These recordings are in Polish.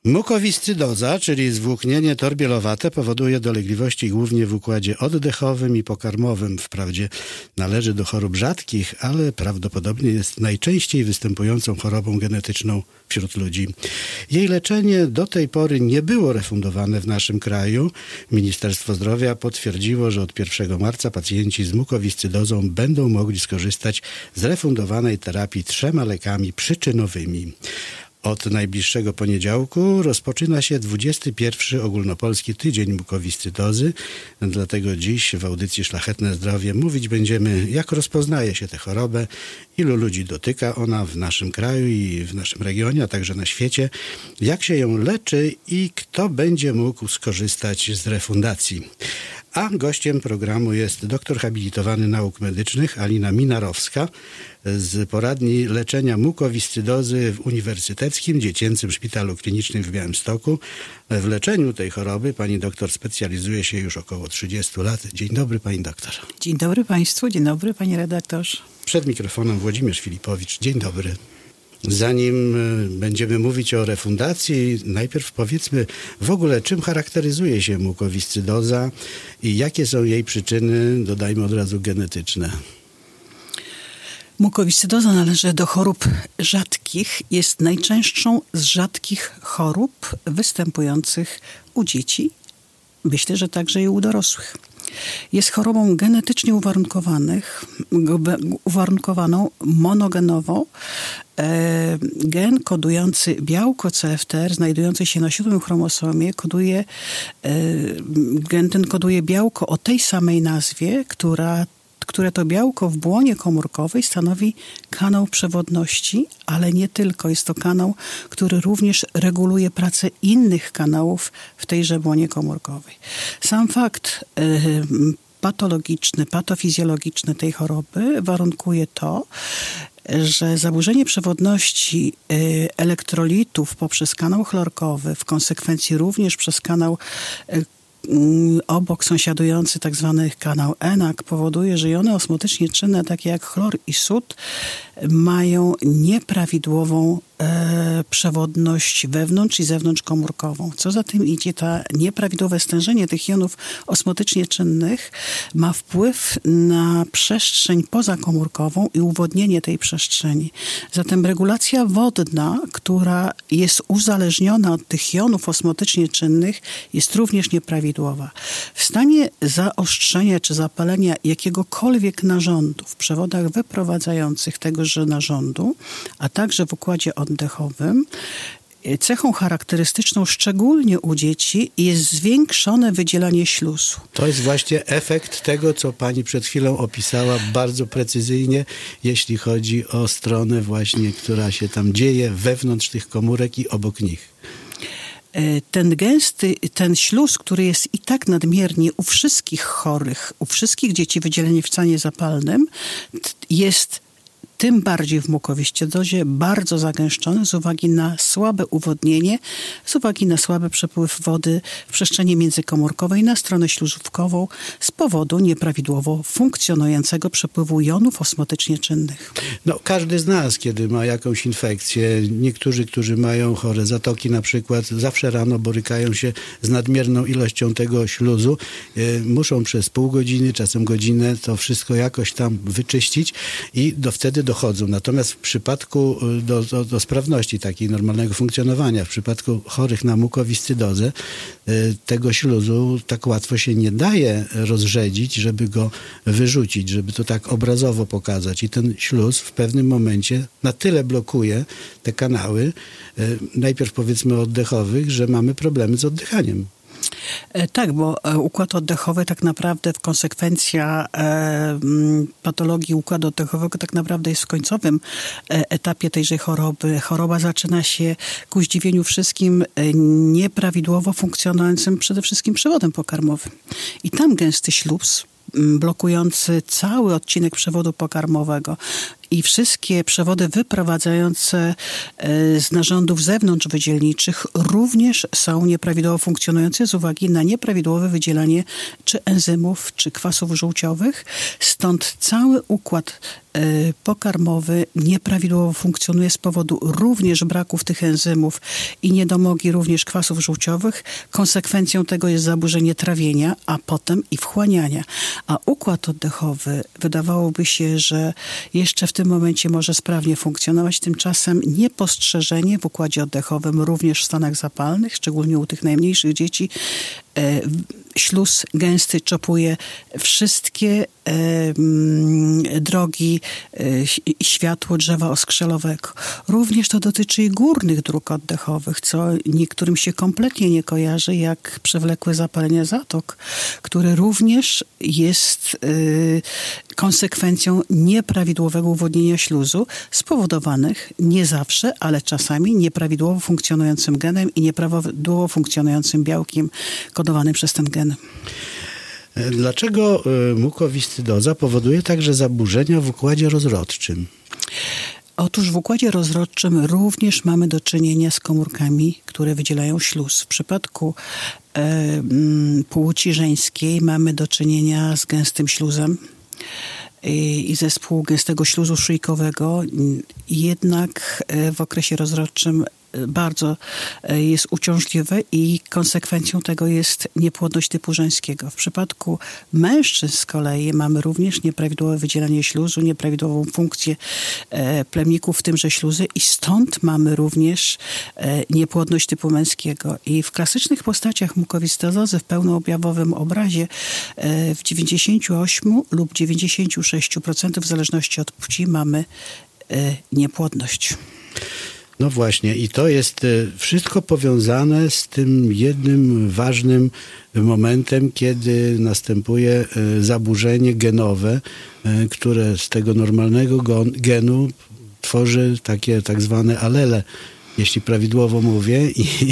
Mukowiscydoza, czyli zwłóknienie torbielowate, powoduje dolegliwości głównie w układzie oddechowym i pokarmowym. Wprawdzie należy do chorób rzadkich, ale prawdopodobnie jest najczęściej występującą chorobą genetyczną wśród ludzi. Jej leczenie do tej pory nie było refundowane w naszym kraju. Ministerstwo Zdrowia potwierdziło, że od 1 marca pacjenci z mukowiscydozą będą mogli skorzystać z refundowanej terapii 3 lekami przyczynowymi. Od najbliższego poniedziałku rozpoczyna się 21. Ogólnopolski Tydzień Mukowiscydozy. Dlatego dziś w audycji Szlachetne Zdrowie mówić będziemy, jak rozpoznaje się tę chorobę, ilu ludzi dotyka ona w naszym kraju i w naszym regionie, a także na świecie, jak się ją leczy i kto będzie mógł skorzystać z refundacji. A gościem programu jest doktor habilitowany nauk medycznych Alina Minarowska z poradni leczenia mukowiscydozy w Uniwersyteckim Dziecięcym Szpitalu Klinicznym w Białymstoku. W leczeniu tej choroby pani doktor specjalizuje się już około 30 lat. Dzień dobry pani doktor. Dzień dobry państwu, dzień dobry panie redaktorze. Przed mikrofonem Włodzimierz Filipowicz. Dzień dobry. Zanim będziemy mówić o refundacji, najpierw powiedzmy w ogóle, czym charakteryzuje się mukowiscydoza i jakie są jej przyczyny, dodajmy od razu, genetyczne. Mukowiscydoza należy do chorób rzadkich. Jest najczęstszą z rzadkich chorób występujących u dzieci. Myślę, że także i u dorosłych. Jest chorobą genetycznie uwarunkowaną monogenową. Gen kodujący białko CFTR znajdujący się na 7 chromosomie gen ten koduje białko o tej samej nazwie, które to białko w błonie komórkowej stanowi kanał przewodności, ale nie tylko. Jest to kanał, który również reguluje pracę innych kanałów w tejże błonie komórkowej. Sam fakt patofizjologiczny tej choroby warunkuje to, że zaburzenie przewodności elektrolitów poprzez kanał chlorkowy, w konsekwencji również przez kanał obok sąsiadujący tak zwany kanał ENAC powoduje, że jony osmotycznie czynne, takie jak chlor i sód, mają nieprawidłową przewodność wewnątrz i zewnątrzkomórkową. Co za tym idzie, to nieprawidłowe stężenie tych jonów osmotycznie czynnych ma wpływ na przestrzeń pozakomórkową i uwodnienie tej przestrzeni. Zatem regulacja wodna, która jest uzależniona od tych jonów osmotycznie czynnych, jest również nieprawidłowa. W stanie zaostrzenia czy zapalenia jakiegokolwiek narządu w przewodach wyprowadzających tegoże narządu, a także w układzie oddechowym, cechą charakterystyczną szczególnie u dzieci jest zwiększone wydzielanie śluzu. To jest właśnie efekt tego, co pani przed chwilą opisała bardzo precyzyjnie, jeśli chodzi o stronę właśnie, która się tam dzieje wewnątrz tych komórek i obok nich. Ten śluz, który jest i tak nadmiernie u wszystkich chorych, u wszystkich dzieci wydzielenie w stanie zapalnym, jest tym bardziej w mukowiscydozie bardzo zagęszczony z uwagi na słabe uwodnienie, z uwagi na słaby przepływ wody w przestrzeni międzykomórkowej na stronę śluzówkową z powodu nieprawidłowo funkcjonującego przepływu jonów osmotycznie czynnych. No, każdy z nas, kiedy ma jakąś infekcję, niektórzy, którzy mają chore zatoki na przykład, zawsze rano borykają się z nadmierną ilością tego śluzu. Muszą przez pół godziny, czasem godzinę to wszystko jakoś tam wyczyścić i wtedy dochodzą. Natomiast w przypadku do sprawności takiej normalnego funkcjonowania, w przypadku chorych na mukowiscydozę, tego śluzu tak łatwo się nie daje rozrzedzić, żeby go wyrzucić, żeby to tak obrazowo pokazać. I ten śluz w pewnym momencie na tyle blokuje te kanały, najpierw powiedzmy oddechowych, że mamy problemy z oddychaniem. Tak, bo układ oddechowy tak naprawdę konsekwencja patologii układu oddechowego tak naprawdę jest w końcowym etapie tejże choroby. Choroba zaczyna się ku zdziwieniu wszystkim nieprawidłowo funkcjonującym przede wszystkim przewodem pokarmowym. I tam gęsty śluz blokujący cały odcinek przewodu pokarmowego i wszystkie przewody wyprowadzające z narządów zewnątrzwydzielniczych również są nieprawidłowo funkcjonujące z uwagi na nieprawidłowe wydzielanie czy enzymów, czy kwasów żółciowych. Stąd cały układ pokarmowy nieprawidłowo funkcjonuje z powodu również braków tych enzymów i niedomogi również kwasów żółciowych. Konsekwencją tego jest zaburzenie trawienia, a potem i wchłaniania. A układ oddechowy wydawałoby się, że jeszcze w tym momencie może sprawnie funkcjonować. Tymczasem niepostrzeżenie w układzie oddechowym, również w stanach zapalnych, szczególnie u tych najmniejszych dzieci, śluz gęsty czopuje wszystkie drogi, światło drzewa oskrzelowego. Również to dotyczy i górnych dróg oddechowych, co niektórym się kompletnie nie kojarzy, jak przewlekłe zapalenie zatok, które również jest konsekwencją nieprawidłowego uwodnienia śluzu, spowodowanych nie zawsze, ale czasami nieprawidłowo funkcjonującym genem i nieprawidłowo funkcjonującym białkiem kodowanym przez ten gen. Dlaczego mukowiscydoza powoduje także zaburzenia w układzie rozrodczym? Otóż w układzie rozrodczym również mamy do czynienia z komórkami, które wydzielają śluz. W przypadku płci żeńskiej mamy do czynienia z gęstym śluzem i zespół gęstego śluzu szyjkowego. Jednak w okresie rozrodczym bardzo jest uciążliwe i konsekwencją tego jest niepłodność typu żeńskiego. W przypadku mężczyzn z kolei mamy również nieprawidłowe wydzielanie śluzu, nieprawidłową funkcję plemników w tymże śluzy i stąd mamy również niepłodność typu męskiego. I w klasycznych postaciach mukowiscydozy w pełnoobjawowym obrazie w 98 lub 96% w zależności od płci mamy niepłodność. No właśnie, i to jest wszystko powiązane z tym jednym ważnym momentem, kiedy następuje zaburzenie genowe, które z tego normalnego genu tworzy takie tak zwane alele, jeśli prawidłowo mówię,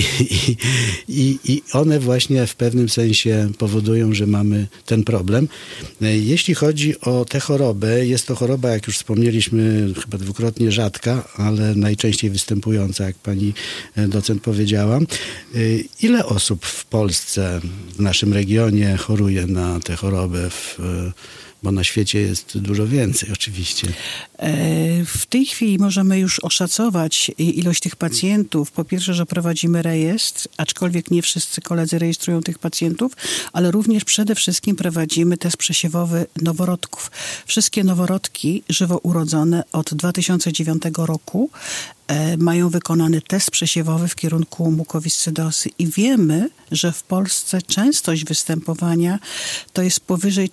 i one właśnie w pewnym sensie powodują, że mamy ten problem. Jeśli chodzi o tę chorobę, jest to choroba, jak już wspomnieliśmy, chyba dwukrotnie rzadka, ale najczęściej występująca, jak pani docent powiedziała. Ile osób w Polsce, w naszym regionie choruje na tę chorobę, bo na świecie jest dużo więcej oczywiście? W tej chwili możemy już oszacować ilość tych pacjentów. Po pierwsze, że prowadzimy rejestr, aczkolwiek nie wszyscy koledzy rejestrują tych pacjentów, ale również przede wszystkim prowadzimy test przesiewowy noworodków. Wszystkie noworodki żywo urodzone od 2009 roku mają wykonany test przesiewowy w kierunku mukowiscydozy i wiemy, że w Polsce częstość występowania to jest powyżej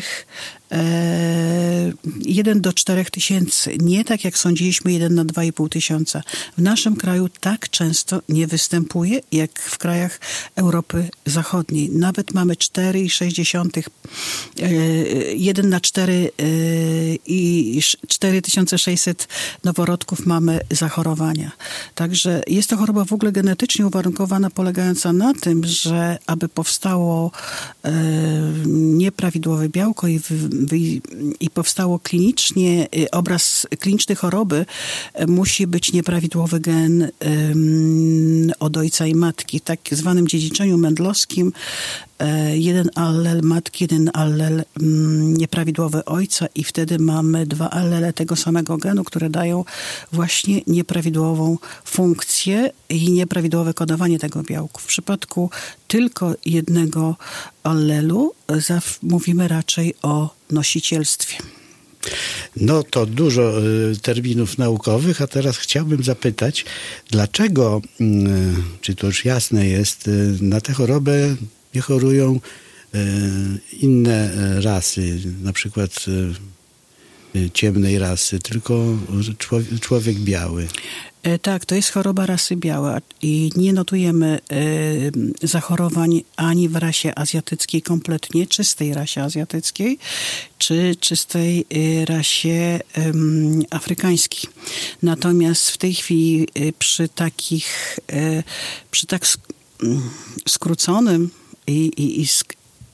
1 do 4 tysięcy. Nie tak jak sądziliśmy 1 na 2,5 tysiąca. W naszym kraju tak często nie występuje jak w krajach Europy Zachodniej. Nawet mamy 4,6 1 na 4 i 4600 noworodków mamy zachorowania. Także jest to choroba w ogóle genetycznie uwarunkowana, polegająca na tym, że aby powstało nieprawidłowe białko i powstało klinicznie, obraz kliniczny choroby, musi być nieprawidłowy gen od ojca i matki. W tak zwanym dziedziczeniu mendlowskim jeden allel matki, jeden allel nieprawidłowy ojca i wtedy mamy 2 allele tego samego genu, które dają właśnie nieprawidłową funkcję i nieprawidłowe kodowanie tego białku. W przypadku tylko jednego allelu mówimy raczej o nosicielstwie. No to dużo terminów naukowych, a teraz chciałbym zapytać, dlaczego, czy to już jasne jest, na tę chorobę nie chorują inne rasy, na przykład ciemnej rasy, tylko człowiek biały. Tak, to jest choroba rasy białej i nie notujemy zachorowań ani w rasie azjatyckiej kompletnie, czystej rasie azjatyckiej, czy czystej rasie afrykańskiej. Natomiast w tej chwili przy tak skróconym i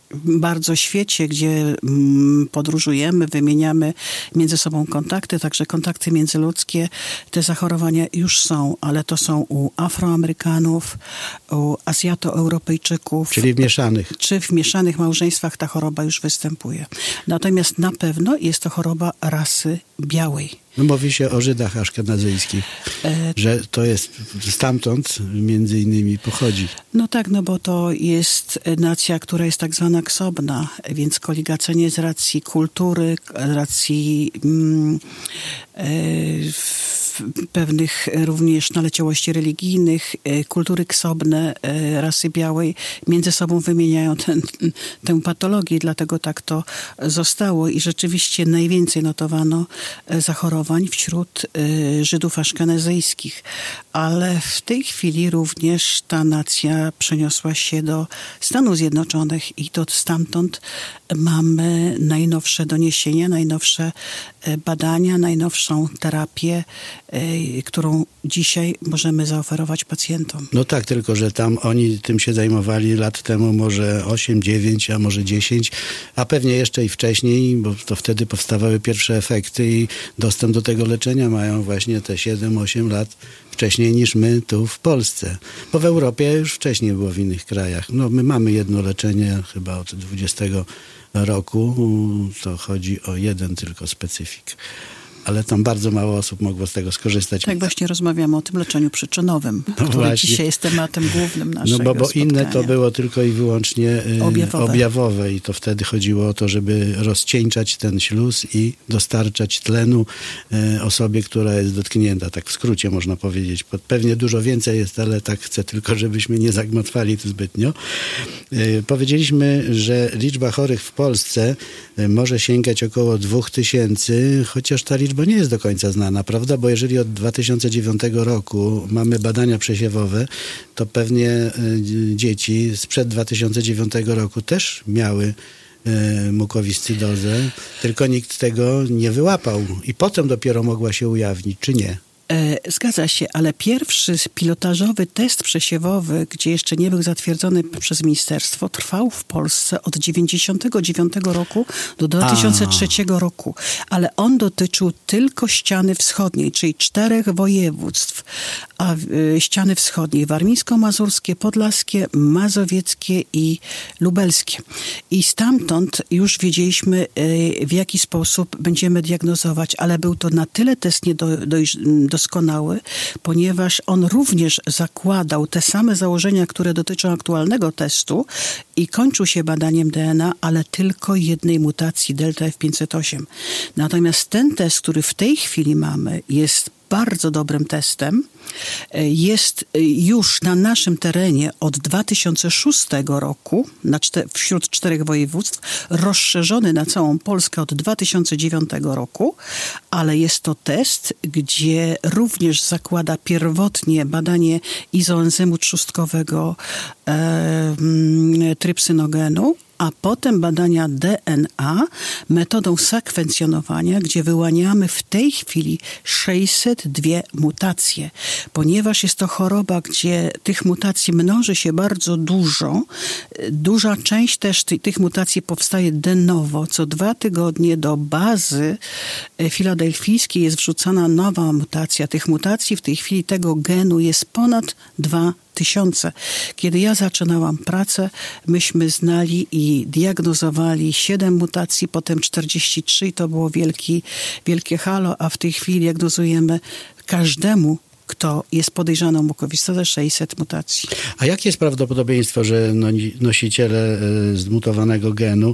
bardzo świecie, gdzie podróżujemy, wymieniamy między sobą kontakty, także kontakty międzyludzkie, te zachorowania już są, ale to są u Afroamerykanów, u Azjato-Europejczyków. Czyli w mieszanych. Czy w mieszanych małżeństwach ta choroba już występuje. Natomiast na pewno jest to choroba rasy białej. No, mówi się o Żydach aszkenazyjskich, że to jest stamtąd między innymi pochodzi. No tak, no bo to jest nacja, która jest tak zwana ksobna, więc koligacenie z racji kultury, racji pewnych również naleciałości religijnych, kultury ksobne rasy białej między sobą wymieniają tę patologię, dlatego tak to zostało i rzeczywiście najwięcej notowano zachorowań wśród Żydów aszkenazyjskich, ale w tej chwili również ta nacja przeniosła się do Stanów Zjednoczonych i to stamtąd mamy najnowsze doniesienia, najnowsze badania, najnowszą terapię, którą dzisiaj możemy zaoferować pacjentom. No tak, tylko że tam oni tym się zajmowali lat temu może 8, 9, a może 10, a pewnie jeszcze i wcześniej, bo to wtedy powstawały pierwsze efekty i dostęp do tego leczenia mają właśnie te 7-8 lat wcześniej niż my tu w Polsce. Bo w Europie już wcześniej było w innych krajach. No my mamy jedno leczenie chyba od 20 roku, to chodzi o jeden tylko specyfik. Ale tam bardzo mało osób mogło z tego skorzystać. Tak, właśnie rozmawiamy o tym leczeniu przyczynowym, który dzisiaj jest tematem głównym naszego No bo spotkania. inne to było tylko i wyłącznie objawowe i to wtedy chodziło o to, żeby rozcieńczać ten śluz i dostarczać tlenu osobie, która jest dotknięta. Tak w skrócie można powiedzieć. Pewnie dużo więcej jest, ale tak chcę tylko, żebyśmy nie zagmatwali tu zbytnio. Powiedzieliśmy, że liczba chorych w Polsce może sięgać około 2000, chociaż ta liczba nie jest do końca znana, prawda? Bo jeżeli od 2009 roku mamy badania przesiewowe, to pewnie dzieci sprzed 2009 roku też miały mukowiscydozę, tylko nikt tego nie wyłapał i potem dopiero mogła się ujawnić, czy nie? Zgadza się, ale pierwszy pilotażowy test przesiewowy, gdzie jeszcze nie był zatwierdzony przez ministerstwo, trwał w Polsce od 1999 roku do 2003 roku, ale on dotyczył tylko ściany wschodniej, czyli 4 województw, a ściany wschodniej warmińsko-mazurskie, podlaskie, mazowieckie i lubelskie. I stamtąd już wiedzieliśmy, w jaki sposób będziemy diagnozować, ale był to na tyle test doskonały, ponieważ on również zakładał te same założenia, które dotyczą aktualnego testu i kończył się badaniem DNA, ale tylko jednej mutacji delta F508. Natomiast ten test, który w tej chwili mamy, jest bardzo dobrym testem. Jest już na naszym terenie od 2006 roku wśród 4 województw, rozszerzony na całą Polskę od 2009 roku, ale jest to test, gdzie również zakłada pierwotnie badanie izoenzymu trzustkowego trypsynogenu, a potem badania DNA metodą sekwencjonowania, gdzie wyłaniamy w tej chwili 602 mutacje. Ponieważ jest to choroba, gdzie tych mutacji mnoży się bardzo dużo, duża część też tych mutacji powstaje de novo. Co 2 tygodnie do bazy filadelfijskiej jest wrzucana nowa mutacja. Tych mutacji w tej chwili tego genu jest ponad 2000. Kiedy ja zaczynałam pracę, myśmy znali i diagnozowali 7 mutacji, potem 43 i to było wielkie halo, a w tej chwili diagnozujemy każdemu, kto jest podejrzany o mukowiscydozę, 600 mutacji. A jakie jest prawdopodobieństwo, że nosiciele zmutowanego genu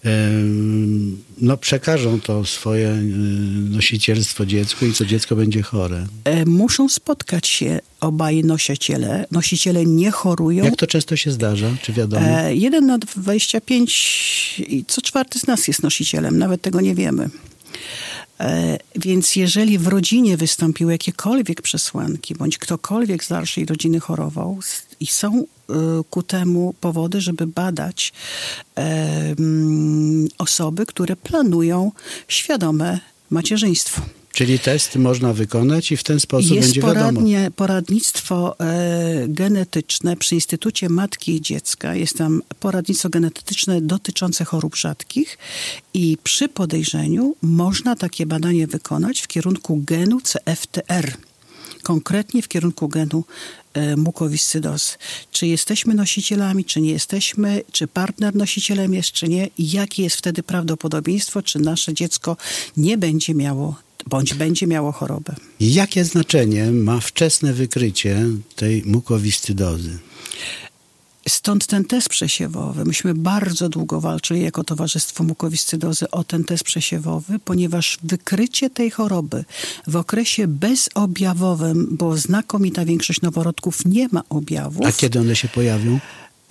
przekażą to swoje nosicielstwo dziecku i co dziecko będzie chore? Muszą spotkać się obaj nosiciele. Nosiciele nie chorują. Jak to często się zdarza? Czy wiadomo? 1 na 25 i co 4 z nas jest nosicielem. Nawet tego nie wiemy. Więc jeżeli w rodzinie wystąpiły jakiekolwiek przesłanki, bądź ktokolwiek z dalszej rodziny chorował i są ku temu powody, żeby badać osoby, które planują świadome macierzyństwo. Czyli test można wykonać i w ten sposób będzie wiadomo. Jest poradnictwo genetyczne przy Instytucie Matki i Dziecka. Jest tam poradnictwo genetyczne dotyczące chorób rzadkich i przy podejrzeniu można takie badanie wykonać w kierunku genu CFTR. Konkretnie w kierunku genu mukowiscydozy. Czy jesteśmy nosicielami, czy nie jesteśmy, czy partner nosicielem jest, czy nie i jakie jest wtedy prawdopodobieństwo, czy nasze dziecko nie będzie miało bądź będzie miało chorobę. Jakie znaczenie ma wczesne wykrycie tej mukowiscydozy? Stąd ten test przesiewowy. Myśmy bardzo długo walczyli jako Towarzystwo Mukowiscydozy o ten test przesiewowy, ponieważ wykrycie tej choroby w okresie bezobjawowym, bo znakomita większość noworodków nie ma objawów. A kiedy one się pojawią?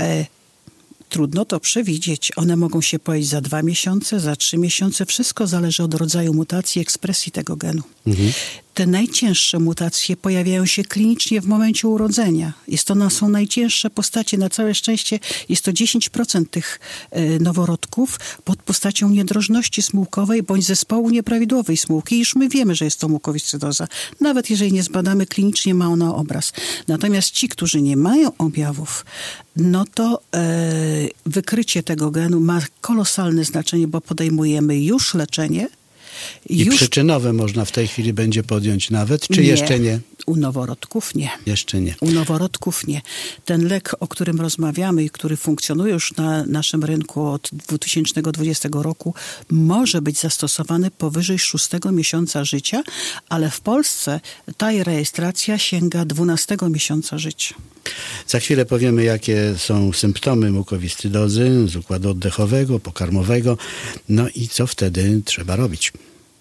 Trudno to przewidzieć. One mogą się pojawić za 2 miesiące, za 3 miesiące. Wszystko zależy od rodzaju mutacji, ekspresji tego genu. Te najcięższe mutacje pojawiają się klinicznie w momencie urodzenia. Są najcięższe postacie. Na całe szczęście jest to 10% tych noworodków pod postacią niedrożności smułkowej bądź zespołu nieprawidłowej smułki. I już my wiemy, że jest to mukowiscydoza. Nawet jeżeli nie zbadamy klinicznie, ma ona obraz. Natomiast ci, którzy nie mają objawów, no to wykrycie tego genu ma kolosalne znaczenie, bo podejmujemy już leczenie. I przyczynowe można w tej chwili będzie podjąć nawet, czy jeszcze nie? U noworodków nie. Jeszcze nie. U noworodków nie. Ten lek, o którym rozmawiamy i który funkcjonuje już na naszym rynku od 2020 roku, może być zastosowany powyżej 6 miesiąca życia, ale w Polsce ta rejestracja sięga 12 miesiąca życia. Za chwilę powiemy, jakie są symptomy mukowiscydozy z układu oddechowego, pokarmowego, no i co wtedy trzeba robić.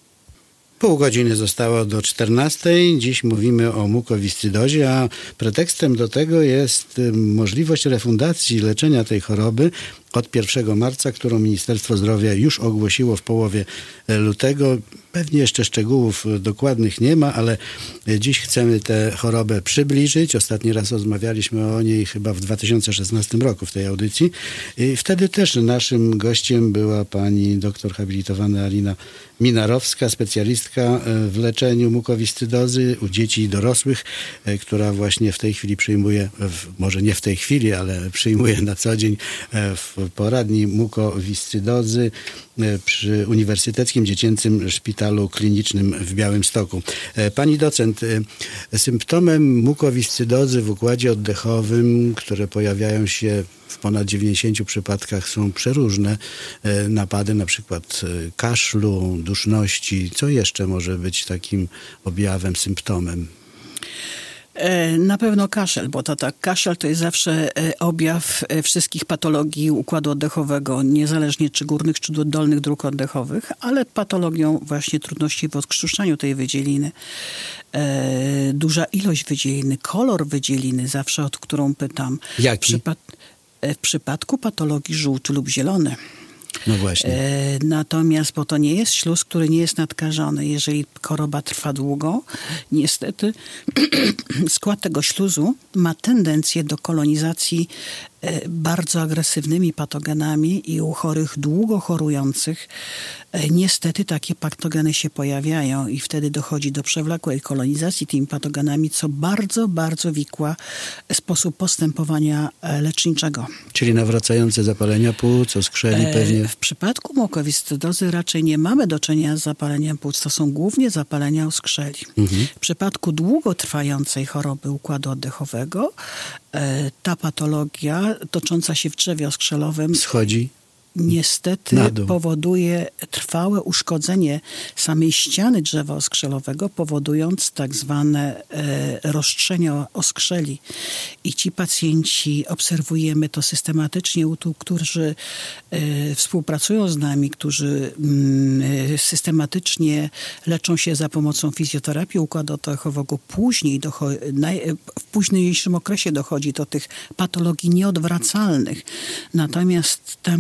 Pół godziny zostało do 14:00. Dziś mówimy o mukowiscydozie, a pretekstem do tego jest możliwość refundacji leczenia tej choroby od 1 marca, którą Ministerstwo Zdrowia już ogłosiło w połowie lutego. Pewnie jeszcze szczegółów dokładnych nie ma, ale dziś chcemy tę chorobę przybliżyć. Ostatni raz rozmawialiśmy o niej chyba w 2016 roku w tej audycji. I wtedy też naszym gościem była pani doktor habilitowana Alina Minarowska, specjalistka w leczeniu mukowiscydozy u dzieci i dorosłych, która właśnie w tej chwili przyjmuje, może nie w tej chwili, ale przyjmuje na co dzień w poradni mukowiscydozy przy Uniwersyteckim Dziecięcym Szpitalu Klinicznym w Białymstoku. Pani docent, symptomem mukowiscydozy w układzie oddechowym, które pojawiają się w ponad 90 przypadkach, są przeróżne napady, na przykład kaszlu, duszności. Co jeszcze może być takim objawem, symptomem? Na pewno kaszel, bo kaszel to jest zawsze objaw wszystkich patologii układu oddechowego, niezależnie czy górnych, czy dolnych dróg oddechowych, ale patologią właśnie trudności w odkrztuszczaniu tej wydzieliny. Duża ilość wydzieliny, kolor wydzieliny, zawsze o którą pytam. Jaki? W przypadku patologii żółty lub zielony. No właśnie. Natomiast, bo to nie jest śluz, który nie jest nadkażony. Jeżeli choroba trwa długo, niestety skład tego śluzu ma tendencję do kolonizacji bardzo agresywnymi patogenami i u chorych długo chorujących niestety takie patogeny się pojawiają i wtedy dochodzi do przewlekłej kolonizacji tymi patogenami, co bardzo, bardzo wikła sposób postępowania leczniczego. Czyli nawracające zapalenia płuc, oskrzeli pewnie? W przypadku mukowiscydozy raczej nie mamy do czynienia z zapaleniem płuc. To są głównie zapalenia oskrzeli. W przypadku długotrwającej choroby układu oddechowego ta patologia tocząca się w drzewie oskrzelowym schodzi niestety powoduje trwałe uszkodzenie samej ściany drzewa oskrzelowego, powodując tak zwane roztrzenie oskrzeli. I ci pacjenci, obserwujemy to systematycznie u tych, którzy współpracują z nami, którzy systematycznie leczą się za pomocą fizjoterapii układu oddechowego. Później w późniejszym okresie dochodzi do tych patologii nieodwracalnych. Natomiast tam, gdzie przebiega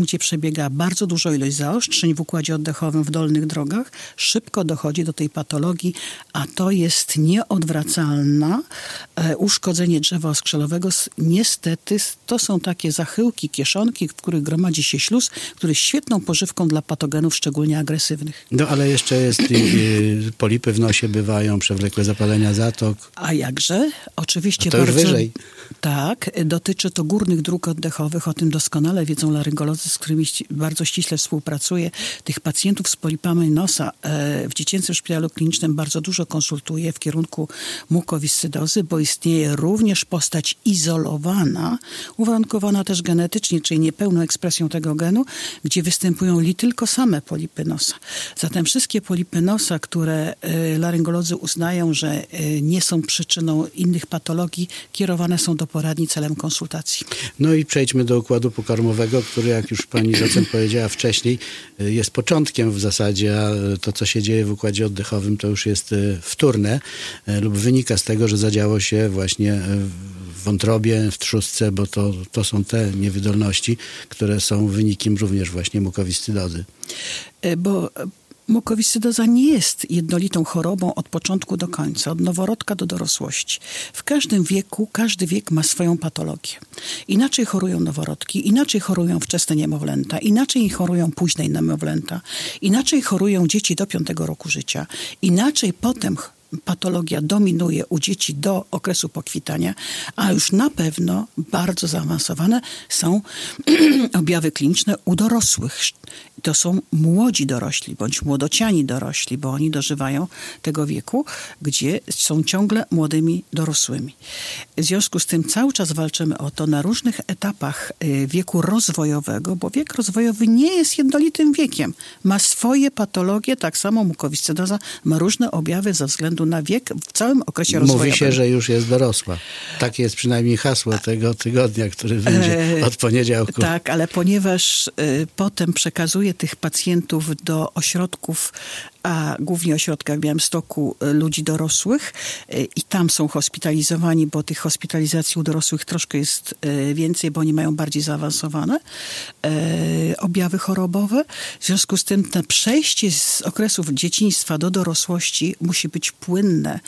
przebiega bardzo duża ilość zaostrzeń w układzie oddechowym w dolnych drogach, szybko dochodzi do tej patologii, a to jest nieodwracalne uszkodzenie drzewa oskrzelowego. Niestety to są takie zachyłki, kieszonki, w których gromadzi się śluz, który jest świetną pożywką dla patogenów, szczególnie agresywnych. No ale jeszcze jest polipy w nosie bywają, przewlekłe zapalenia zatok. A jakże? Oczywiście to już bardzo wyżej. Tak, dotyczy to górnych dróg oddechowych, o tym doskonale wiedzą laryngolodzy, z którymi bardzo ściśle współpracuję. Tych pacjentów z polipami nosa w dziecięcym szpitalu klinicznym bardzo dużo konsultuję w kierunku mukowiscydozy, bo istnieje również postać izolowana, uwarunkowana też genetycznie, czyli niepełną ekspresją tego genu, gdzie występują tylko same polipy nosa. Zatem wszystkie polipy nosa, które laryngolodzy uznają, że nie są przyczyną innych patologii, kierowane są do poradni celem konsultacji. No i przejdźmy do układu pokarmowego, który, jak już pani docent powiedziała wcześniej, jest początkiem w zasadzie, a to, co się dzieje w układzie oddechowym, to już jest wtórne lub wynika z tego, że zadziało się właśnie w wątrobie, w trzustce, bo to są te niewydolności, które są wynikiem również właśnie mukowiscydozy. Bo mukowiscydoza nie jest jednolitą chorobą od początku do końca, od noworodka do dorosłości. W każdym wieku, każdy wiek ma swoją patologię. Inaczej chorują noworodki, inaczej chorują wczesne niemowlęta, inaczej chorują późne niemowlęta, inaczej chorują dzieci do 5 roku życia, inaczej potem patologia dominuje u dzieci do okresu pokwitania, a już na pewno bardzo zaawansowane są objawy kliniczne u dorosłych. To są młodzi dorośli, bądź młodociani dorośli, bo oni dożywają tego wieku, gdzie są ciągle młodymi dorosłymi. W związku z tym cały czas walczymy o to na różnych etapach wieku rozwojowego, bo wiek rozwojowy nie jest jednolitym wiekiem. Ma swoje patologie, tak samo mukowiscydoza ma różne objawy ze względu na wiek w całym okresie rozwojowym. Mówi się, że już jest dorosła. Takie jest przynajmniej hasło tego tygodnia, który będzie od poniedziałku. Tak, ale ponieważ potem przekazuje tych pacjentów do ośrodków, a głównie ośrodka w Białymstoku ludzi dorosłych i tam są hospitalizowani, bo tych hospitalizacji u dorosłych troszkę jest więcej, bo oni mają bardziej zaawansowane objawy chorobowe. W związku z tym to przejście z okresów dzieciństwa do dorosłości musi być płynne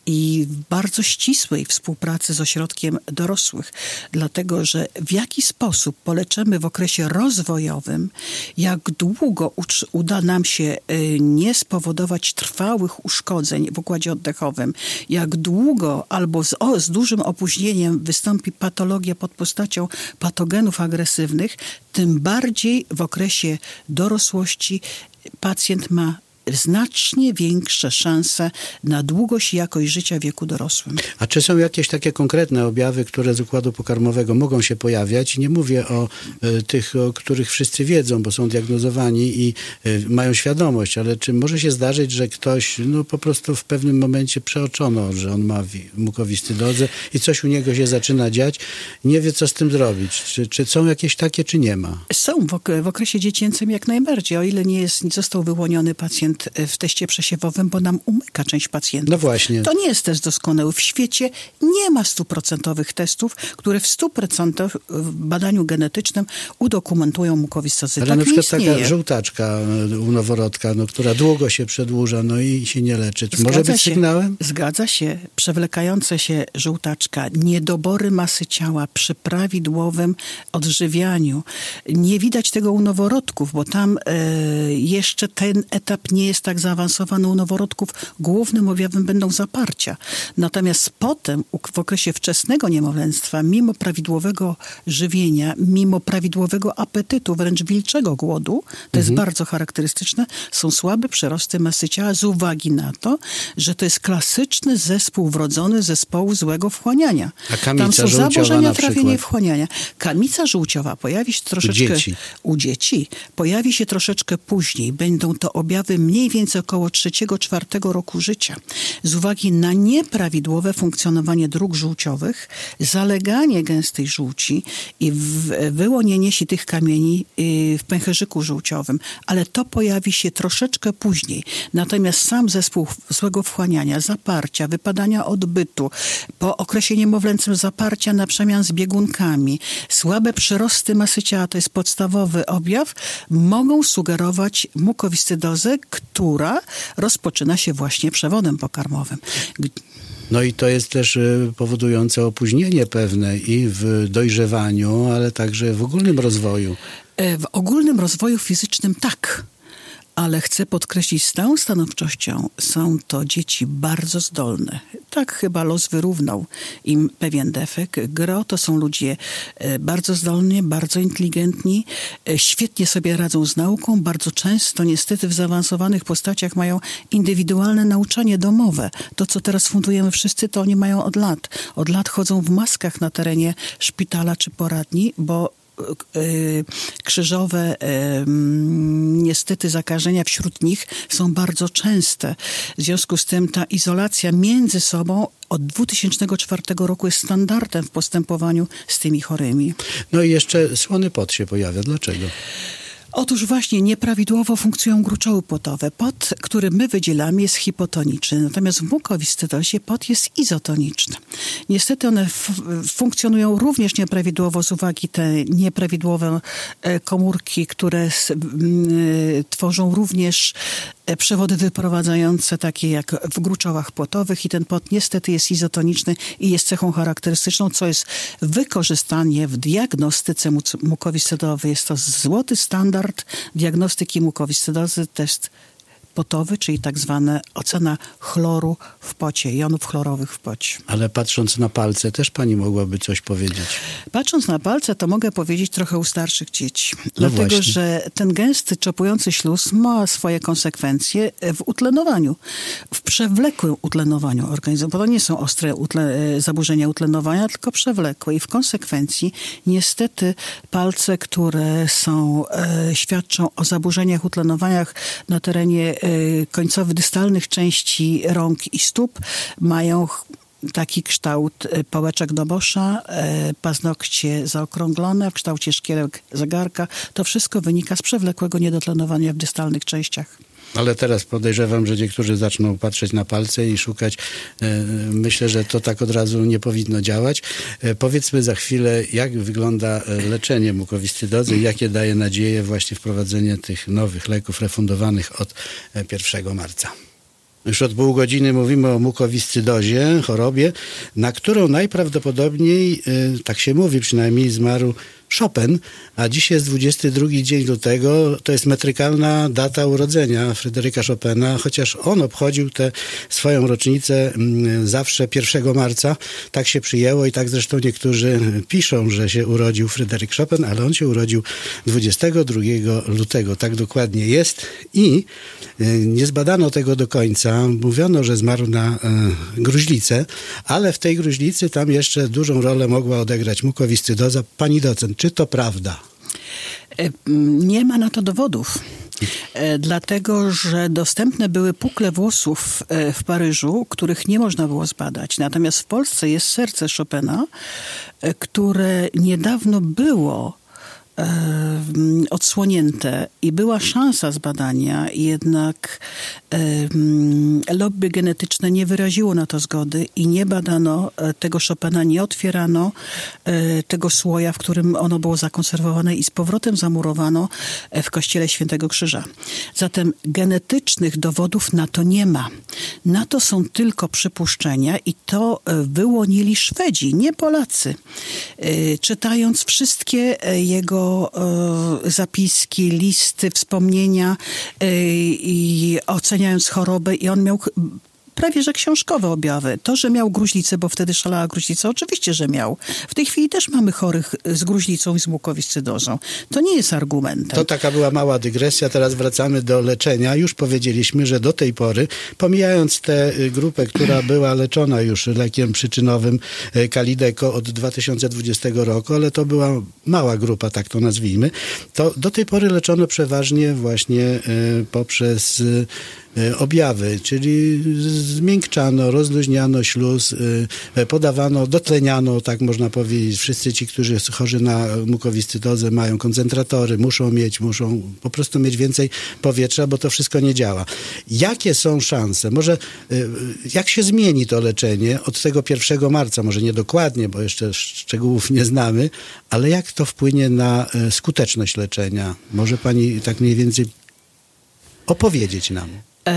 i w bardzo ścisłej współpracy z ośrodkiem dorosłych. Dlatego, że w jaki sposób poleczymy w okresie rozwojowym, jak długo uda nam się nie spowodować trwałych uszkodzeń w układzie oddechowym, jak długo albo z dużym opóźnieniem wystąpi patologia pod postacią patogenów agresywnych, tym bardziej w okresie dorosłości pacjent ma znacznie większe szanse na długość i jakość życia w wieku dorosłym. A czy są jakieś takie konkretne objawy, które z układu pokarmowego mogą się pojawiać? Nie mówię o tych, o których wszyscy wiedzą, bo są diagnozowani i mają świadomość, ale czy może się zdarzyć, że ktoś po prostu w pewnym momencie przeoczono, że on ma mukowiscydozę i coś u niego się zaczyna dziać, nie wie, co z tym zrobić? Czy są jakieś takie, czy nie ma? Są w okresie dziecięcym jak najbardziej, o ile nie został wyłoniony pacjent w teście przesiewowym, bo nam umyka część pacjentów. No właśnie. To nie jest test doskonały. W świecie nie ma 100% testów, które w 100% w badaniu genetycznym udokumentują mukowiscydozę. Ale tak na przykład istnieje. Taka żółtaczka u noworodka, która długo się przedłuża, i się nie leczy. Czy może być sygnałem? Zgadza się. Przewlekająca się żółtaczka, niedobory masy ciała przy prawidłowym odżywianiu. Nie widać tego u noworodków, bo tam jeszcze ten etap nie jest tak zaawansowany u noworodków. Głównym objawem będą zaparcia. Natomiast potem w okresie wczesnego niemowlęctwa, mimo prawidłowego żywienia, mimo prawidłowego apetytu, wręcz wilczego głodu, to jest bardzo charakterystyczne, są słabe przyrosty masy ciała z uwagi na to, że to jest klasyczny zespół wrodzony zespołu złego wchłaniania. A kamica tam są żółciowa zaburzenia trawienia i wchłaniania. Kamica żółciowa pojawi się troszeczkę u dzieci pojawi się troszeczkę później. Będą to objawy mniej mniej więcej około 3-4 roku życia. Z uwagi na nieprawidłowe funkcjonowanie dróg żółciowych, zaleganie gęstej żółci i wyłonienie się tych kamieni w pęcherzyku żółciowym. Ale to pojawi się troszeczkę później. Natomiast sam zespół złego wchłaniania, zaparcia, wypadania odbytu, po okresie niemowlęcym zaparcia na przemian z biegunkami, słabe przyrosty masy ciała, to jest podstawowy objaw, mogą sugerować mukowiscydozę, która rozpoczyna się właśnie przewodem pokarmowym. No i to jest też powodujące opóźnienie pewne i w dojrzewaniu, ale także w ogólnym rozwoju. W ogólnym rozwoju fizycznym tak. Ale chcę podkreślić, z tą stanowczością są to dzieci bardzo zdolne. Tak chyba los wyrównał im pewien defekt. Gro to są ludzie bardzo zdolni, bardzo inteligentni, świetnie sobie radzą z nauką, bardzo często niestety w zaawansowanych postaciach mają indywidualne nauczanie domowe. To, co teraz fundujemy wszyscy, to oni mają od lat. Od lat chodzą w maskach na terenie szpitala czy poradni, bo krzyżowe niestety zakażenia wśród nich są bardzo częste. W związku z tym ta izolacja między sobą od 2004 roku jest standardem w postępowaniu z tymi chorymi. No i jeszcze słony pot się pojawia. Dlaczego? Otóż właśnie nieprawidłowo funkcjonują gruczoły potowe. Pot, który my wydzielamy, jest hipotoniczny, natomiast w mukowiscydozie pot jest izotoniczny. Niestety one funkcjonują również nieprawidłowo z uwagi te nieprawidłowe komórki, które tworzą również przewody wyprowadzające, takie jak w gruczołach potowych, i ten pot niestety jest izotoniczny i jest cechą charakterystyczną, co jest wykorzystanie w diagnostyce mukowiscydowej. Jest to złoty standard diagnostyki mukowiscydozy, test potowy, czyli tak zwana ocena chloru w pocie, jonów chlorowych w pocie. Ale patrząc na palce, też pani mogłaby coś powiedzieć? Patrząc na palce, to mogę powiedzieć trochę u starszych dzieci. Dlatego, właśnie, że ten gęsty, czopujący śluz ma swoje konsekwencje w utlenowaniu, w przewlekłym utlenowaniu organizmu, bo to nie są ostre zaburzenia utlenowania, tylko przewlekłe. I w konsekwencji niestety palce, które świadczą o zaburzeniach utlenowaniach na terenie końcowych, dystalnych części rąk i stóp, mają taki kształt pałeczek do Boscha, paznokcie zaokrąglone w kształcie szkiełek zegarka. To wszystko wynika z przewlekłego niedotlenowania w dystalnych częściach. Ale teraz podejrzewam, że niektórzy zaczną patrzeć na palce i szukać. Myślę, że to tak od razu nie powinno działać. Powiedzmy za chwilę, jak wygląda leczenie mukowiscydozy i jakie daje nadzieję właśnie wprowadzenie tych nowych leków refundowanych od 1 marca. Już od pół godziny mówimy o mukowiscydozie, chorobie, na którą najprawdopodobniej, tak się mówi przynajmniej, zmarł Chopin, a dziś jest 22 dzień lutego, to jest metrykalna data urodzenia Fryderyka Chopina, chociaż on obchodził tę swoją rocznicę zawsze 1 marca, tak się przyjęło i tak zresztą niektórzy piszą, że się urodził Fryderyk Chopin, ale on się urodził 22 lutego, tak dokładnie jest i nie zbadano tego do końca, mówiono, że zmarł na gruźlicę, ale w tej gruźlicy tam jeszcze dużą rolę mogła odegrać mukowiscydoza. Pani docent, czy to prawda? Nie ma na to dowodów. Dlatego, że dostępne były pukle włosów w Paryżu, których nie można było zbadać. Natomiast w Polsce jest serce Chopina, które niedawno było odsłonięte i była szansa zbadania, jednak lobby genetyczne nie wyraziło na to zgody i nie badano tego Chopina, nie otwierano tego słoja, w którym ono było zakonserwowane i z powrotem zamurowano w kościele Świętego Krzyża. Zatem genetycznych dowodów na to nie ma. Na to są tylko przypuszczenia i to wyłonili Szwedzi, nie Polacy. Czytając wszystkie jego zapiski, listy, wspomnienia i oceniając chorobę, i on miał prawie że książkowe objawy. To, że miał gruźlicę, bo wtedy szalała gruźlica, oczywiście, że miał. W tej chwili też mamy chorych z gruźlicą i z mukowiscydozą. To nie jest argumentem. To taka była mała dygresja, teraz wracamy do leczenia. Już powiedzieliśmy, że do tej pory, pomijając tę grupę, która była leczona już lekiem przyczynowym Kalydeco od 2020 roku, ale to była mała grupa, tak to nazwijmy, to do tej pory leczono przeważnie właśnie poprzez objawy, czyli zmiękczano, rozluźniano śluz, podawano, dotleniano, tak można powiedzieć. Wszyscy ci, którzy są chorzy na mukowiscydozę, mają koncentratory, muszą po prostu mieć więcej powietrza, bo to wszystko nie działa. Jakie są szanse? Może jak się zmieni to leczenie od tego 1 marca? Może nie dokładnie, bo jeszcze szczegółów nie znamy, ale jak to wpłynie na skuteczność leczenia? Może pani tak mniej więcej opowiedzieć nam?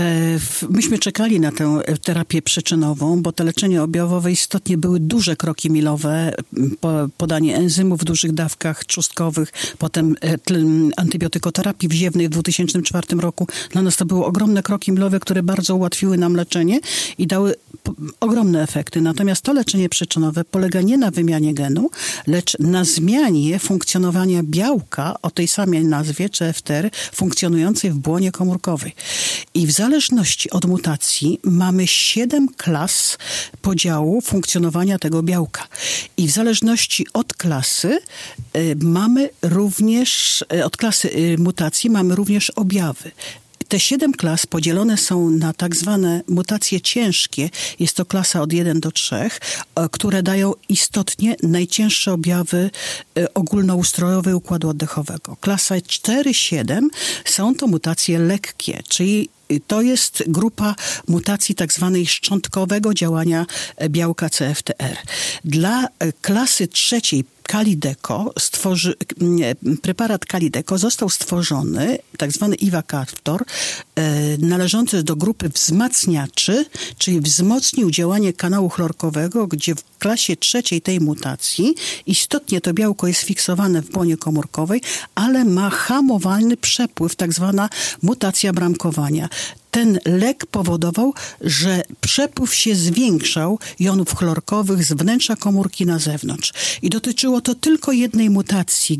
Myśmy czekali na tę terapię przyczynową, bo te leczenie objawowe istotnie były duże kroki milowe, podanie enzymów w dużych dawkach trzustkowych, potem antybiotykoterapii wziewnej w 2004 roku. Dla nas to były ogromne kroki milowe, które bardzo ułatwiły nam leczenie i dały ogromne efekty. Natomiast to leczenie przyczynowe polega nie na wymianie genu, lecz na zmianie funkcjonowania białka o tej samej nazwie, CFTR, funkcjonującej w błonie komórkowej. I w zależności od mutacji mamy 7 klas podziału funkcjonowania tego białka. I w zależności od klasy mamy również, od klasy mutacji mamy również objawy. Te 7 klas podzielone są na tak zwane mutacje ciężkie. Jest to klasa od 1 do 3, które dają istotnie najcięższe objawy ogólnoustrojowe układu oddechowego. Klasa 4-7 są to mutacje lekkie, czyli to jest grupa mutacji tak zwanej szczątkowego działania białka CFTR. Dla klasy 3 Kalydeco preparat Kalydeco został stworzony, tak zwany Ivacaftor, należący do grupy wzmacniaczy, czyli wzmocnił działanie kanału chlorkowego, gdzie w klasie 3 tej mutacji istotnie to białko jest fiksowane w błonie komórkowej, ale ma hamowalny przepływ, tak zwana mutacja bramkowania. Ten lek powodował, że przepływ się zwiększał jonów chlorkowych z wnętrza komórki na zewnątrz. I dotyczyło to tylko jednej mutacji,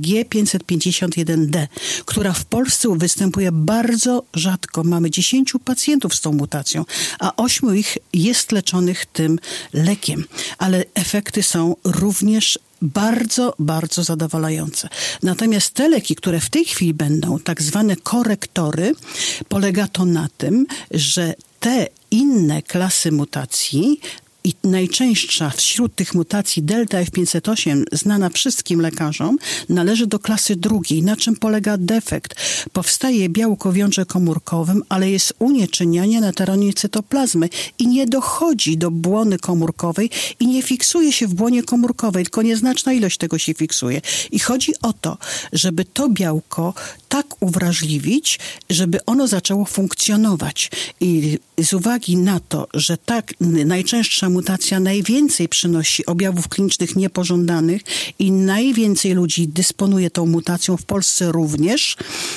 G551D, która w Polsce występuje bardzo rzadko. Mamy 10 pacjentów z tą mutacją, a 8 ich jest leczonych tym lekiem. Ale efekty są również bardzo, bardzo zadowalające. Natomiast te leki, które w tej chwili będą, tak zwane korektory, polega to na tym, że te inne klasy mutacji i najczęstsza wśród tych mutacji delta F508, znana wszystkim lekarzom, należy do klasy drugiej. Na czym polega defekt? Powstaje białko w jądrze komórkowym, ale jest unieczynianie na terenie cytoplazmy i nie dochodzi do błony komórkowej i nie fiksuje się w błonie komórkowej, tylko nieznaczna ilość tego się fiksuje. I chodzi o to, żeby to białko tak uwrażliwić, żeby ono zaczęło funkcjonować. I z uwagi na to, że tak najczęstsza mutacja najwięcej przynosi objawów klinicznych niepożądanych i najwięcej ludzi dysponuje tą mutacją, w Polsce również.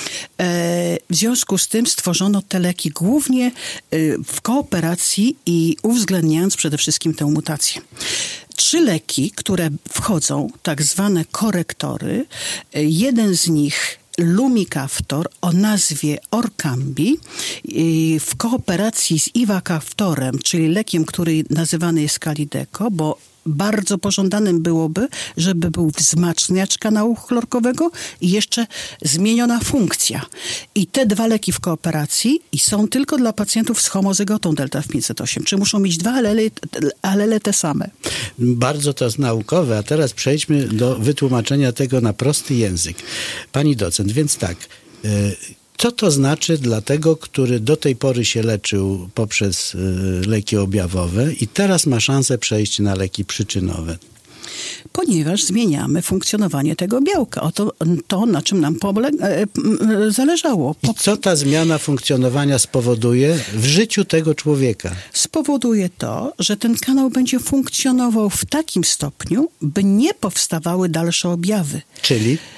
W związku z tym stworzono te leki głównie w kooperacji i uwzględniając przede wszystkim tę mutację. 3 leki, które wchodzą, tak zwane korektory, jeden z nich Lumicaftor o nazwie Orkambi w kooperacji z Ivacaftorem, czyli lekiem, który nazywany jest Kalydeco, bo bardzo pożądanym byłoby, żeby był wzmacniacz kanału chlorkowego i jeszcze zmieniona funkcja. I te 2 leki w kooperacji i są tylko dla pacjentów z homozygotą delta F508. Czy muszą mieć 2 alele te same? Bardzo to jest naukowe, a teraz przejdźmy do wytłumaczenia tego na prosty język. Pani docent, więc tak, co to znaczy dla tego, który do tej pory się leczył poprzez leki objawowe i teraz ma szansę przejść na leki przyczynowe? Ponieważ zmieniamy funkcjonowanie tego białka. To na czym nam zależało. I co ta zmiana funkcjonowania spowoduje w życiu tego człowieka? Spowoduje to, że ten kanał będzie funkcjonował w takim stopniu, by nie powstawały dalsze objawy. Czyli?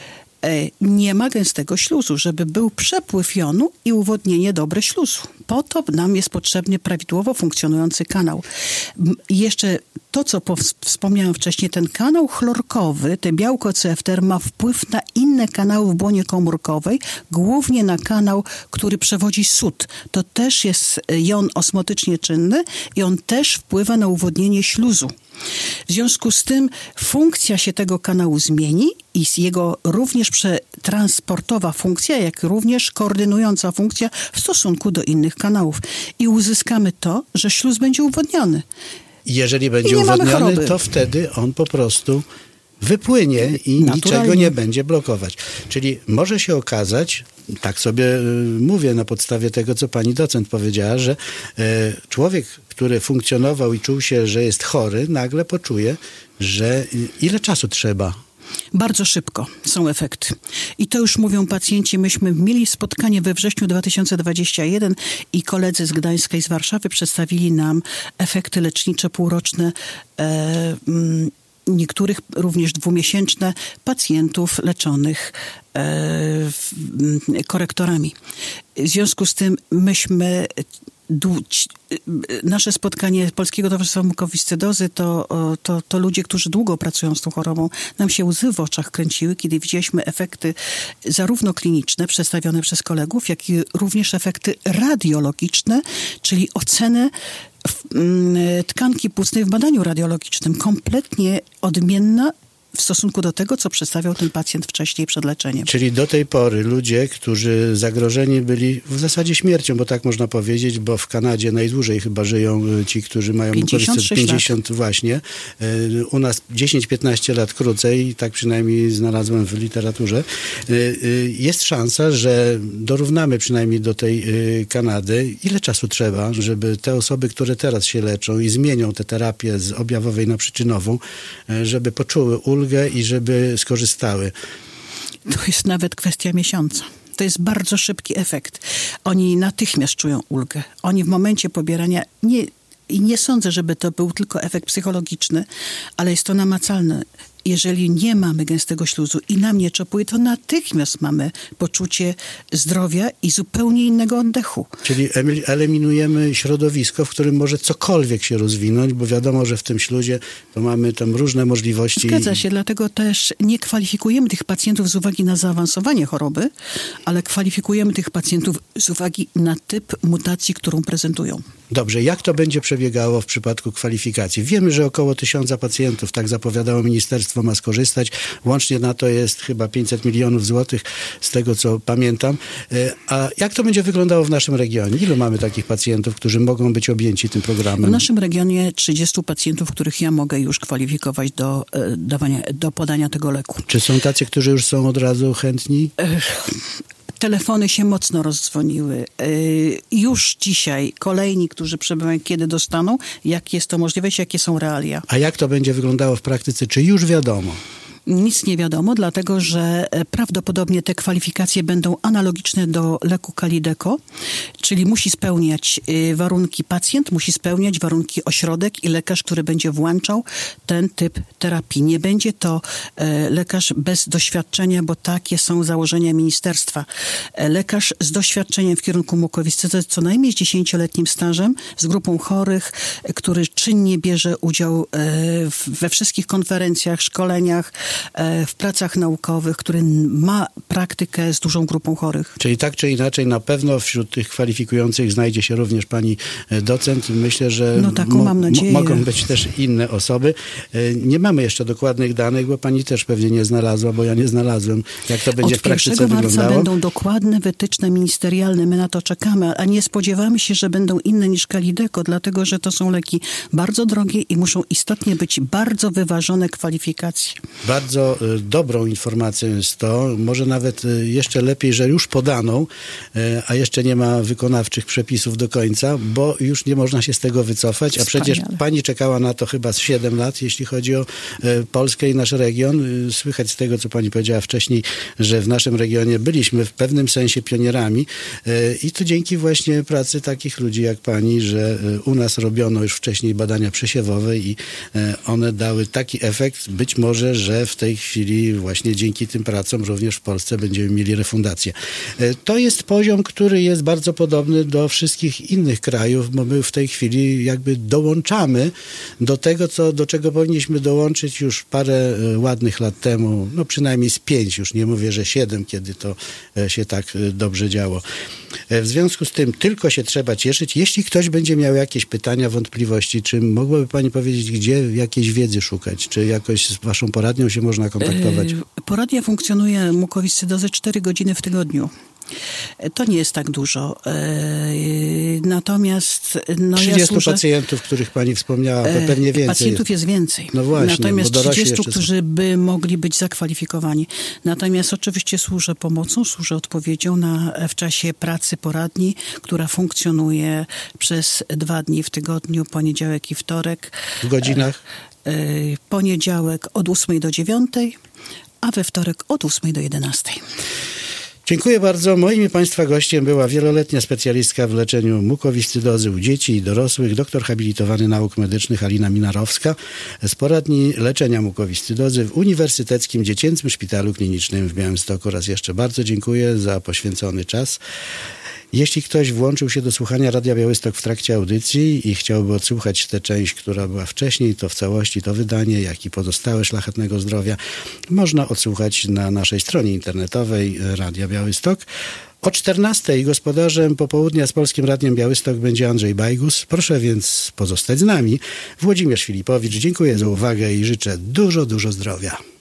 nie ma gęstego śluzu, żeby był przepływ jonu i uwodnienie dobre śluzu. Po to nam jest potrzebny prawidłowo funkcjonujący kanał. I jeszcze to, co wspomniałem wcześniej, ten kanał chlorkowy, te białko CFTR ma wpływ na inne kanały w błonie komórkowej, głównie na kanał, który przewodzi sód. To też jest jon osmotycznie czynny i on też wpływa na uwodnienie śluzu. W związku z tym funkcja się tego kanału zmieni i jego również transportowa funkcja, jak również koordynująca funkcja w stosunku do innych kanałów. I uzyskamy to, że śluz będzie uwodniony. Jeżeli będzie uwodniony, to wtedy on po prostu wypłynie i niczego nie będzie blokować. Czyli może się okazać, tak sobie mówię na podstawie tego, co pani docent powiedziała, że człowiek, który funkcjonował i czuł się, że jest chory, nagle poczuje, że ile czasu trzeba. Bardzo szybko są efekty. I to już mówią pacjenci. Myśmy mieli spotkanie we wrześniu 2021 i koledzy z Gdańska i z Warszawy przedstawili nam efekty lecznicze półroczne niektórych również dwumiesięczne pacjentów leczonych korektorami. W związku z tym myśmy nasze spotkanie Polskiego Towarzystwa Mukowiscydozy to ludzie, którzy długo pracują z tą chorobą. Nam się łzy w oczach kręciły, kiedy widzieliśmy efekty zarówno kliniczne przedstawione przez kolegów, jak i również efekty radiologiczne, czyli ocenę tkanki płucnej w badaniu radiologicznym. Kompletnie odmienna w stosunku do tego, co przedstawiał ten pacjent wcześniej przed leczeniem. Czyli do tej pory ludzie, którzy zagrożeni byli w zasadzie śmiercią, bo tak można powiedzieć, bo w Kanadzie najdłużej chyba żyją ci, którzy mają 50 właśnie. U nas 10-15 lat krócej, tak przynajmniej znalazłem w literaturze. Jest szansa, że dorównamy przynajmniej do tej Kanady. Ile czasu trzeba, żeby te osoby, które teraz się leczą i zmienią tę terapię z objawowej na przyczynową, żeby poczuły ulgę i żeby skorzystały? To jest nawet kwestia miesiąca. To jest bardzo szybki efekt. Oni natychmiast czują ulgę. Oni w momencie pobierania nie sądzę, żeby to był tylko efekt psychologiczny, ale jest to namacalne. Jeżeli nie mamy gęstego śluzu i nam nie czopuje, to natychmiast mamy poczucie zdrowia i zupełnie innego oddechu. Czyli eliminujemy środowisko, w którym może cokolwiek się rozwinąć, bo wiadomo, że w tym śluzie to mamy tam różne możliwości. Zgadza się, dlatego też nie kwalifikujemy tych pacjentów z uwagi na zaawansowanie choroby, ale kwalifikujemy tych pacjentów z uwagi na typ mutacji, którą prezentują. Dobrze, jak to będzie przebiegało w przypadku kwalifikacji? Wiemy, że około 1000 pacjentów, tak zapowiadało ministerstwo, ma skorzystać. Łącznie na to jest chyba 500 milionów złotych, z tego co pamiętam. A jak to będzie wyglądało w naszym regionie? Ilu mamy takich pacjentów, którzy mogą być objęci tym programem? W naszym regionie 30 pacjentów, których ja mogę już kwalifikować do podania tego leku. Czy są tacy, którzy już są od razu chętni? Telefony się mocno rozdzwoniły. Już dzisiaj kolejni, którzy przebywają, kiedy dostaną, jak jest to możliwe, jakie są realia. A jak to będzie wyglądało w praktyce? Czy już wiadomo? Nic nie wiadomo, dlatego że prawdopodobnie te kwalifikacje będą analogiczne do leku Kalydeco, czyli musi spełniać warunki pacjent, musi spełniać warunki ośrodek i lekarz, który będzie włączał ten typ terapii. Nie będzie to lekarz bez doświadczenia, bo takie są założenia ministerstwa. Lekarz z doświadczeniem w kierunku mukowiscydozy, co najmniej z 10-letnim stażem, z grupą chorych, który czynnie bierze udział we wszystkich konferencjach, szkoleniach, w pracach naukowych, który ma praktykę z dużą grupą chorych. Czyli tak czy inaczej na pewno wśród tych kwalifikujących znajdzie się również pani docent. Myślę, że mam nadzieję. Mogą być też inne osoby. Nie mamy jeszcze dokładnych danych, bo pani też pewnie nie znalazła, bo ja nie znalazłem. Jak to będzie w praktyce wyglądało? Od 1 marca będą dokładne wytyczne ministerialne. My na to czekamy, a nie spodziewamy się, że będą inne niż Kalydeco, dlatego że to są leki bardzo drogie i muszą istotnie być bardzo wyważone kwalifikacje. Bardzo dobrą informacją jest to, może nawet jeszcze lepiej, że już podaną, a jeszcze nie ma wykonawczych przepisów do końca, bo już nie można się z tego wycofać, a przecież pani czekała na to chyba z 7 lat, jeśli chodzi o Polskę i nasz region. Słychać z tego, co pani powiedziała wcześniej, że w naszym regionie byliśmy w pewnym sensie pionierami i to dzięki właśnie pracy takich ludzi jak pani, że u nas robiono już wcześniej badania przesiewowe i one dały taki efekt, być może, że w w tej chwili właśnie dzięki tym pracom również w Polsce będziemy mieli refundację. To jest poziom, który jest bardzo podobny do wszystkich innych krajów, bo my w tej chwili jakby dołączamy do tego, do czego powinniśmy dołączyć już parę ładnych lat temu, no przynajmniej z 5, już nie mówię, że 7, kiedy to się tak dobrze działo. W związku z tym tylko się trzeba cieszyć. Jeśli ktoś będzie miał jakieś pytania, wątpliwości, czy mogłaby pani powiedzieć, gdzie jakiejś wiedzy szukać? Czy jakoś z waszą poradnią się można kontaktować? Poradnia funkcjonuje mukowiscydozy 4 godziny w tygodniu. To nie jest tak dużo. Natomiast 30 pacjentów, których pani wspomniała, pewnie więcej. Pacjentów jest więcej. No właśnie, natomiast bo 30, którzy by mogli być zakwalifikowani. Natomiast oczywiście służę pomocą, służę odpowiedzią w czasie pracy poradni, która funkcjonuje przez 2 dni w tygodniu, poniedziałek i wtorek. W godzinach? Poniedziałek od 8 do 9, a we wtorek od 8 do 11. Dziękuję bardzo. Moim i państwa gościem była wieloletnia specjalistka w leczeniu mukowiscydozy u dzieci i dorosłych, doktor habilitowany nauk medycznych Alina Minarowska z poradni leczenia mukowiscydozy w Uniwersyteckim Dziecięcym Szpitalu Klinicznym w Białymstoku. Raz jeszcze bardzo dziękuję za poświęcony czas. Jeśli ktoś włączył się do słuchania Radia Białystok w trakcie audycji i chciałby odsłuchać tę część, która była wcześniej, to w całości to wydanie, jak i pozostałe Szlachetnego Zdrowia, można odsłuchać na naszej stronie internetowej Radia Białystok. O 14:00 gospodarzem popołudnia z Polskim Radiem Białystok będzie Andrzej Bajgus. Proszę więc pozostać z nami. Włodzimierz Filipowicz, dziękuję za uwagę i życzę dużo zdrowia.